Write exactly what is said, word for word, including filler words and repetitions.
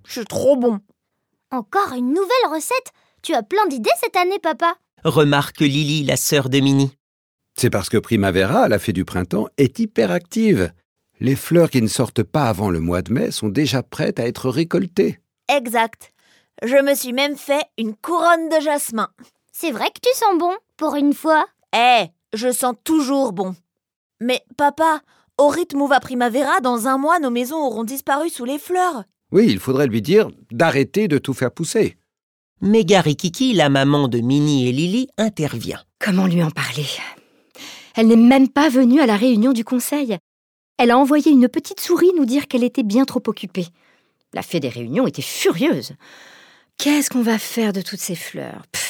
c'est trop bon. Encore une nouvelle recette? Tu as plein d'idées cette année, papa. Remarque Lily, la sœur de Minnie. C'est parce que Primavera, la fée du printemps, est hyperactive. Les fleurs qui ne sortent pas avant le mois de mai sont déjà prêtes à être récoltées. Exact. Je me suis même fait une couronne de jasmin. C'est vrai que tu sens bon, pour une fois. Eh, hey, je sens toujours bon. Mais papa, au rythme où va Primavera, dans un mois, nos maisons auront disparu sous les fleurs. Oui, il faudrait lui dire d'arrêter de tout faire pousser. Mais Gary Kiki, la maman de Minnie et Lily, intervient. Comment lui en parler? Elle n'est même pas venue à la réunion du conseil. Elle a envoyé une petite souris nous dire qu'elle était bien trop occupée. La fée des réunions était furieuse. Qu'est-ce qu'on va faire de toutes ces fleurs? Pff,